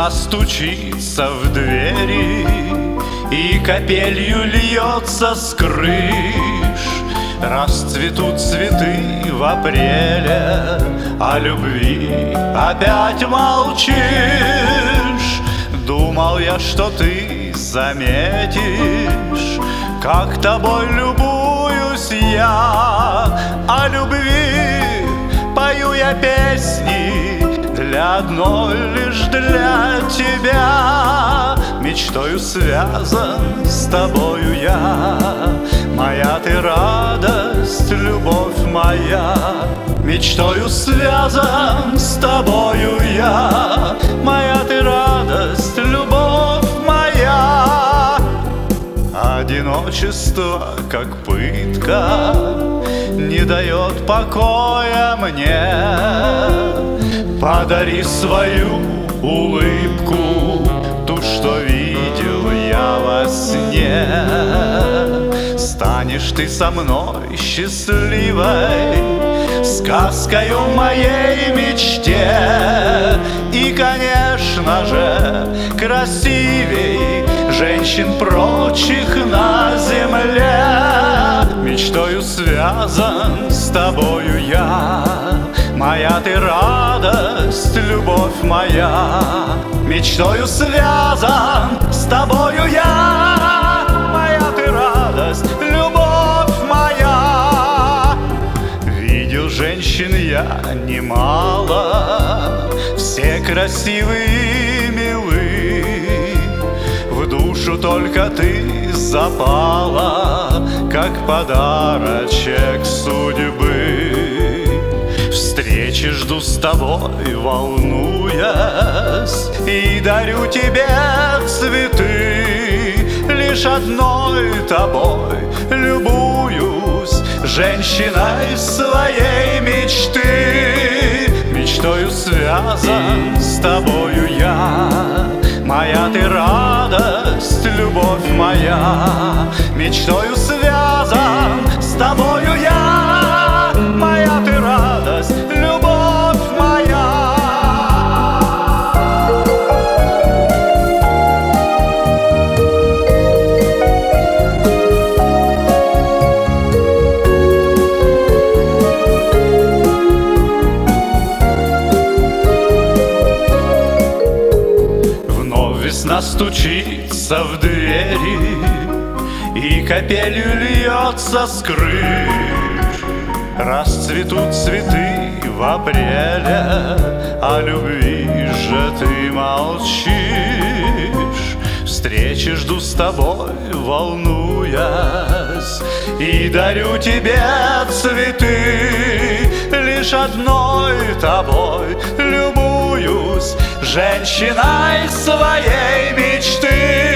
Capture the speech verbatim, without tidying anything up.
Весна стучится в двери, и капелью льется с крыш. Расцветут цветы в апреле, о любви опять молчишь. Думал я, что ты заметишь, как тобой любуюсь я. О любви пою я песни, для одной лишь для тебя. Мечтою связан с тобою я, моя ты радость, любовь моя. Мечтою связан с тобою я, моя ты радость, любовь моя. Одиночество, как пытка, не дает покоя мне. Подари свою улыбку, ту, что видел я во сне. Станешь ты со мной счастливой, сказкою моей мечте. И, конечно же, красивей женщин прочих на земле. Мечтою связан с тобою я, моя ты радость, любовь моя. Мечтою связан с тобою я, моя ты радость, любовь моя. Видел женщин я немало, все красивые и милы. В душу только ты запала, как подарочек судьбы. Встречи жду с тобой, волнуясь, и дарю тебе цветы. Лишь одной тобой любуюсь, женщиной своей мечты. Мечтою связан с тобою я, моя ты радость, любовь моя. Мечтою связан с тобою я, моя ты радость, любовь моя. Вновь весна стучится в двери, и капелью льется с крыш. Расцветут цветы в апреле, о любви же ты молчишь. Встречи жду с тобой, волнуясь, и дарю тебе цветы. Лишь одной тобой любуюсь, женщиной своей мечты.